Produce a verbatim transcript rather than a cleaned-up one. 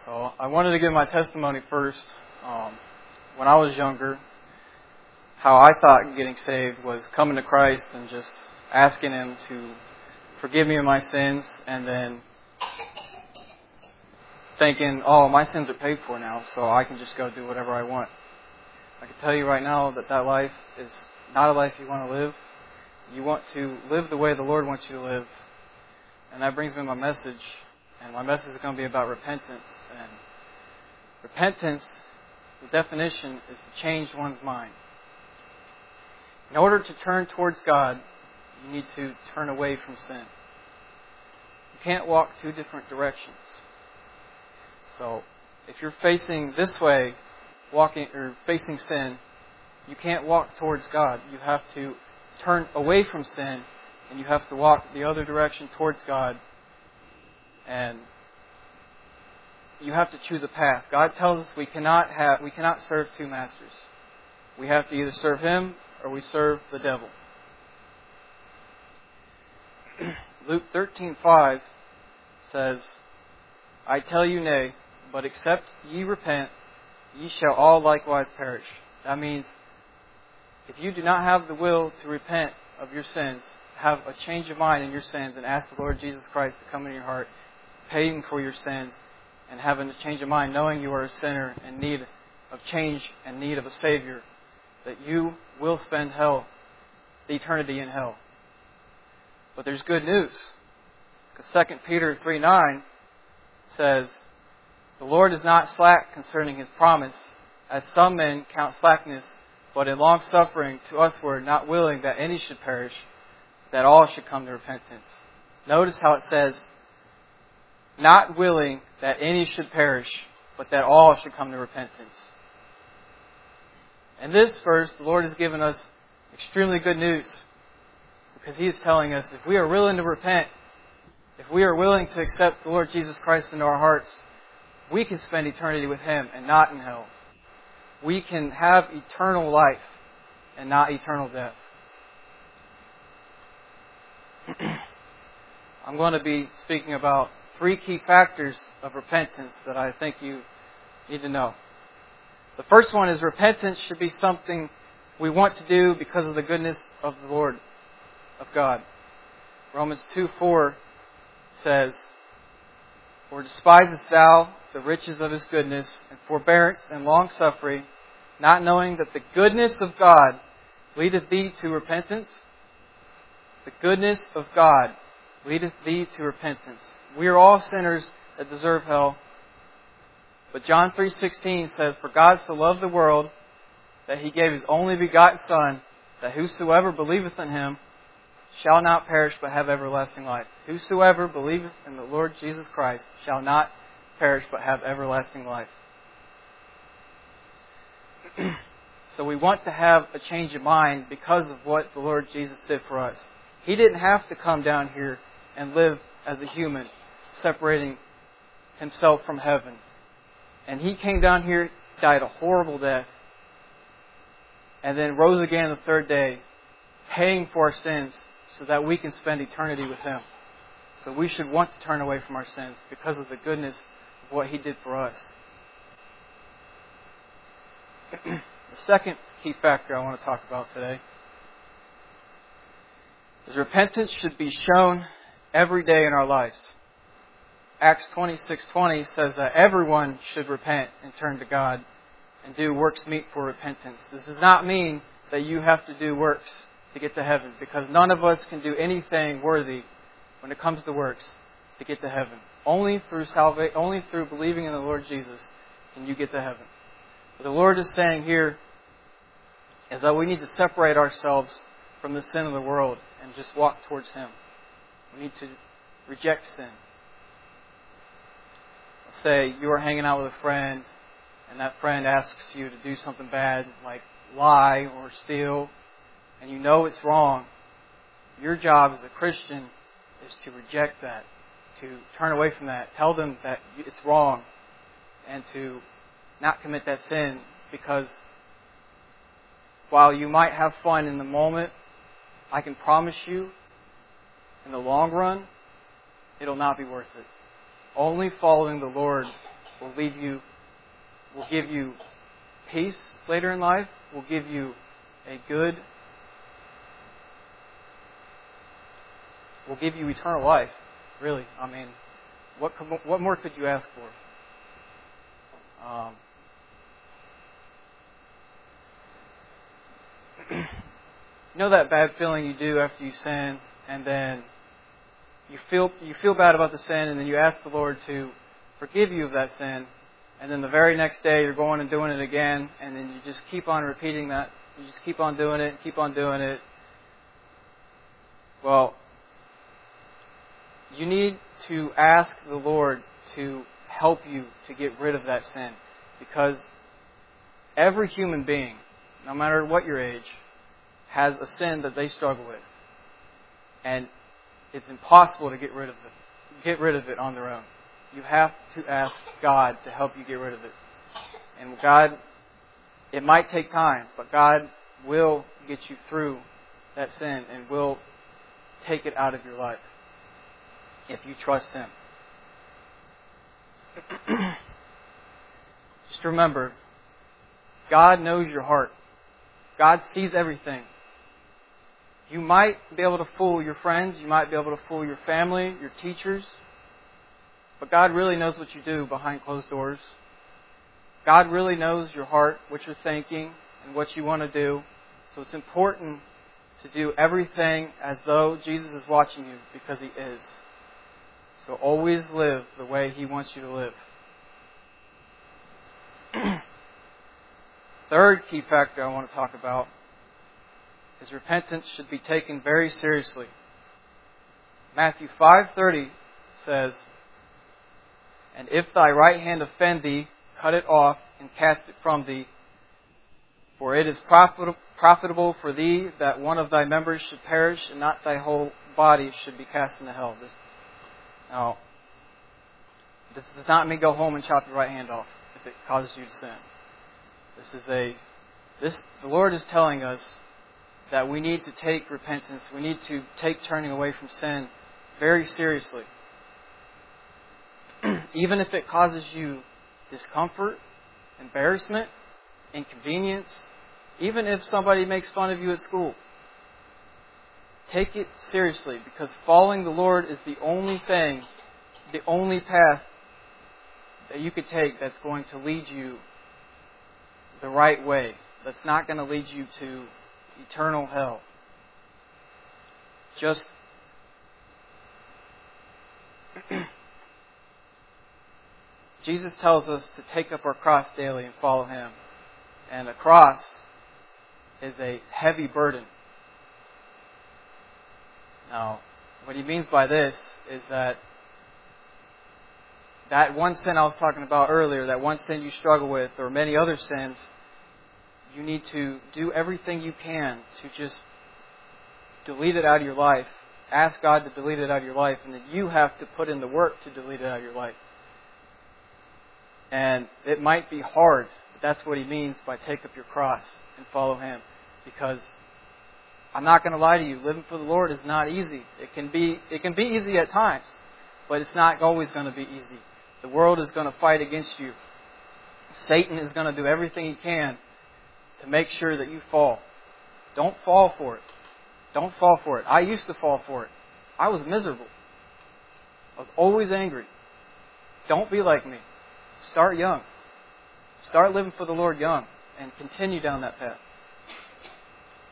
So I wanted to give my testimony first. Um, when I was younger, how I thought getting saved was coming to Christ and just asking Him to forgive me of my sins, and then thinking, oh, my sins are paid for now, so I can just go do whatever I want. I can tell you right now that that life is not a life you want to live. You want to live the way the Lord wants you to live. And that brings me to my message. And my message is going to be about repentance. And repentance, the definition, is to change one's mind. In order to turn towards God, you need to turn away from sin. You can't walk two different directions. So, if you're facing this way, walking or facing sin, you can't walk towards God. You have to turn away from sin, and you have to walk the other direction towards God. And you have to choose a path. God tells us we cannot have we cannot serve two masters. We have to either serve Him or we serve the devil. Luke thirteen five says, I tell you nay, but except ye repent, ye shall all likewise perish. That means if you do not have the will to repent of your sins, have a change of mind in your sins, and ask the Lord Jesus Christ to come into your heart, paying for your sins, and having a change of mind, knowing you are a sinner in need of change and need of a Savior, that you will spend hell, the eternity in hell. But there's good news. Because Second Peter three nine says, the Lord is not slack concerning His promise, as some men count slackness, but in long suffering to usward, not willing that any should perish, that all should come to repentance. Notice how it says, not willing that any should perish, but that all should come to repentance. In this verse, the Lord has given us extremely good news, because He is telling us if we are willing to repent, if we are willing to accept the Lord Jesus Christ into our hearts, we can spend eternity with Him and not in hell. We can have eternal life and not eternal death. I'm going to be speaking about three key factors of repentance that I think you need to know. The first one is repentance should be something we want to do because of the goodness of the Lord, of God. Romans two four says, for despisest thou the riches of His goodness and forbearance and long-suffering, not knowing that the goodness of God leadeth thee to repentance? The goodness of God leadeth thee to repentance. We are all sinners that deserve hell. But John three sixteen says, for God so loved the world that He gave His only begotten Son, that whosoever believeth in Him shall not perish but have everlasting life. Whosoever believeth in the Lord Jesus Christ shall not perish but have everlasting life. So we want to have a change of mind because of what the Lord Jesus did for us. He didn't have to come down here and live as a human, separating Himself from heaven. And He came down here, died a horrible death, and then rose again the third day, paying for our sins so that we can spend eternity with Him. So we should want to turn away from our sins because of the goodness of what He did for us. The second key factor I want to talk about today is repentance should be shown every day in our lives. Acts twenty-six twenty says that everyone should repent and turn to God and do works meet for repentance. This does not mean that you have to do works to get to heaven, because none of us can do anything worthy when it comes to works to get to heaven. Only through salvation, only through believing in the Lord Jesus can you get to heaven. What the Lord is saying here is that we need to separate ourselves from the sin of the world and just walk towards Him. We need to reject sin. Let's say you are hanging out with a friend and that friend asks you to do something bad, like lie or steal, and you know it's wrong. Your job as a Christian is to reject that, to turn away from that, tell them that it's wrong, and to not commit that sin, because while you might have fun in the moment, I can promise you, in the long run, it'll not be worth it. Only following the Lord will leave you, will give you peace later in life, will give you a good, will give you eternal life. Really, I mean, what what more could you ask for? Um, you know that bad feeling you do after you sin, and then you feel you feel bad about the sin, and then you ask the Lord to forgive you of that sin, and then the very next day you're going and doing it again, and then you just keep on repeating that. You just keep on doing it, keep on doing it. Well, you need to ask the Lord to help you to get rid of that sin, because every human being, no matter what your age, has a sin that they struggle with. And it's impossible to get rid of it. Get rid of it on their own. You have to ask God to help you get rid of it. And God, it might take time, but God will get you through that sin and will take it out of your life if you trust Him. Just remember, God knows your heart. God sees everything. You might be able to fool your friends. You might be able to fool your family, your teachers. But God really knows what you do behind closed doors. God really knows your heart, what you're thinking, and what you want to do. So it's important to do everything as though Jesus is watching you, because He is. So always live the way He wants you to live. Third key factor I want to talk about is repentance should be taken very seriously. Matthew five thirty says, "And if thy right hand offend thee, cut it off and cast it from thee. For it is profit- profitable for thee that one of thy members should perish, and not thy whole body should be cast into hell." This, now, this does not mean go home and chop your right hand off if it causes you to sin. This is a, this, the Lord is telling us that we need to take repentance, we need to take turning away from sin very seriously. Even if it causes you discomfort, embarrassment, inconvenience, even if somebody makes fun of you at school, take it seriously, because following the Lord is the only thing, the only path that you could take that's going to lead you the right way, that's not going to lead you to eternal hell. Just Jesus tells us to take up our cross daily and follow Him. And a cross is a heavy burden. Now, what He means by this is that that one sin I was talking about earlier, that one sin you struggle with, or many other sins, you need to do everything you can to just delete it out of your life. Ask God to delete it out of your life, and then you have to put in the work to delete it out of your life. And it might be hard, but that's what He means by take up your cross and follow Him. Because I'm not going to lie to you, living for the Lord is not easy. It can be, it can be easy at times, but it's not always going to be easy. The world is going to fight against you. Satan is going to do everything he can to make sure that you fall. Don't fall for it. Don't fall for it. I used to fall for it. I was miserable. I was always angry. Don't be like me. Start young. Start living for the Lord young and continue down that path.